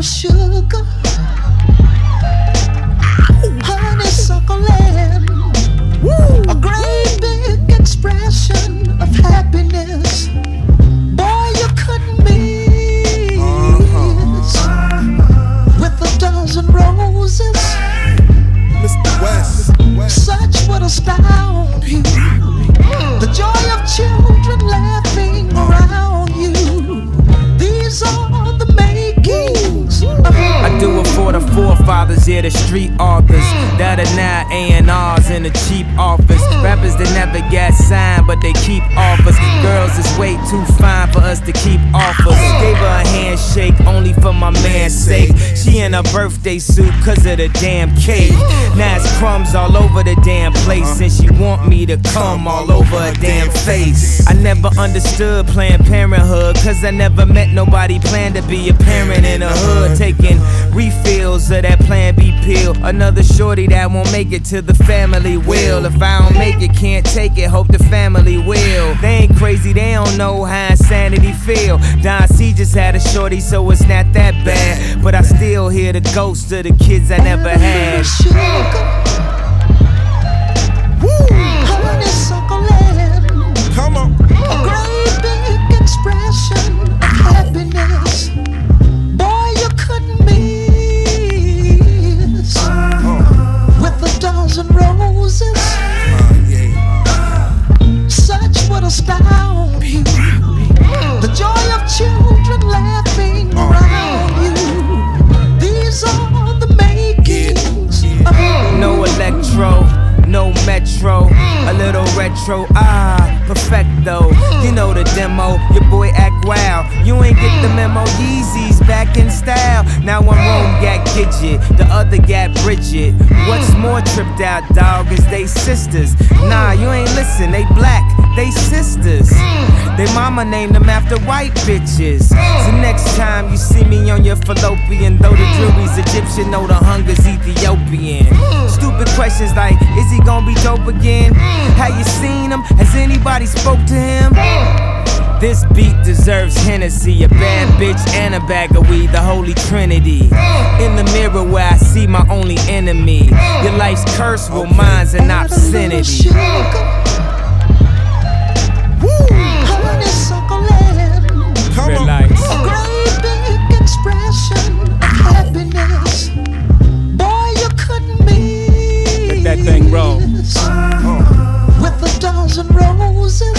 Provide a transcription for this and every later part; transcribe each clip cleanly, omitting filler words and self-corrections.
sugar, honeysuckle land, a great big expression of happiness. Boy, you couldn't miss with a dozen roses. Mr. West. Such would astound you. The joy of children laughing around you. These are the makings of I do it for the forefathers, yeah, the street authors that are now A&Rs in a cheap office. Rappers that never got signed, but they keep offers. Girls is way too fine for us to keep offers. Gave her a handshake only for my man's sake. She in her birthday suit cause of the damn cake. Now it's crumbs all over the damn place, and she want me to come all over her damn face. I never understood Planned Parenthood, cause I never met nobody planned to be a parent in the hood. Taking refills of that Plan B pill. Another shorty that won't make it to the family will. If I don't make it, can't take it, hope the family will. They ain't crazy, they don't know how insanity feel. Don C just had a shorty, so it's not that bad. But I still hear the ghosts of the kids I never had. Honeysuckle land, Come on. a great big expression of happiness. Boy, you couldn't miss with a dozen roses. Such would astound you. The joy of children laughing around you. These are the makings of No electro, no metro, a little retro, perfecto. You know the demo, your boy act wild. You ain't get the memo, Yeezys back in style. Now one room got Gidget, the other got Bridget. What's more tripped out, dog, is they sisters. Nah, you ain't listen, they black, they sisters. They mama named them after white bitches. So next time you see me on your fallopian, though the jury's Egyptian, know the hunger's Ethiopian. Stupid questions like, is he gonna be dope again? Have you seen him? Has anybody spoke to him? This beat deserves Hennessy, a bad bitch and a bag of weed, the holy trinity. In the mirror where I see my only enemy. Your life's curse, well mine's an obscenity. honeysuckle land, Red lights. a great big expression of happiness. Boy, you couldn't miss. Let that thing roll. With a dozen roses.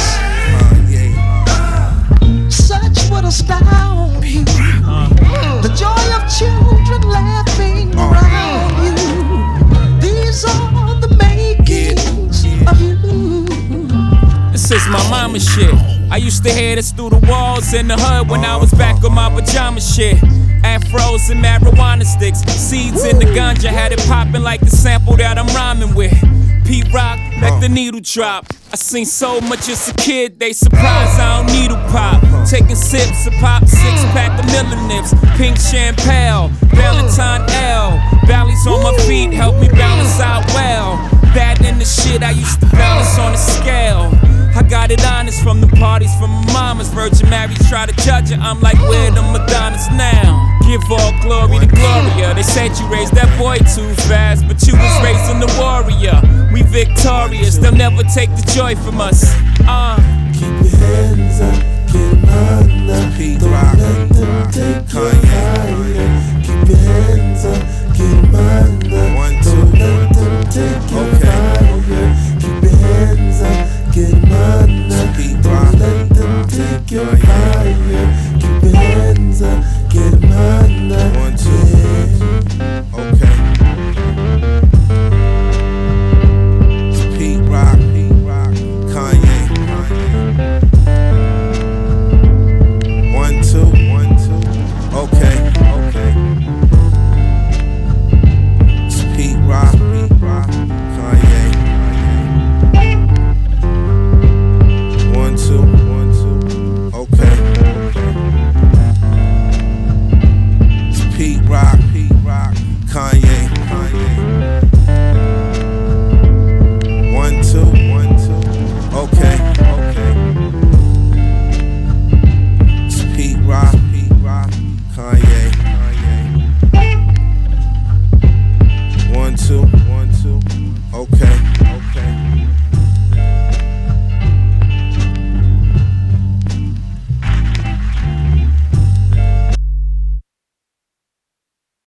Such would astound you. The joy of children laughing around you. These are the makings of you. This is my mama shit. I used to hear this through the walls in the hood when I was back on my pajama shit. Afros and marijuana sticks, seeds in the ganja, had it popping like the sample that I'm rhyming with. P-Rock, let the needle drop. I seen so much as a kid, they surprised I don't needle pop. Taking sips of pop, 6-pack of Miller Nips, pink champagne, Valentine L. Bally's on my feet, help me balance out well. That and the shit I used to balance on a scale. I got it honest from the parties from my mama's. Virgin Mary try to judge her, I'm like, where the Madonnas now? Give all glory to Gloria. They said you raised that boy too fast, but you was raising the warrior. We victorious, they'll never take the joy from us. Keep your hands up, keep them up. Don't let them take you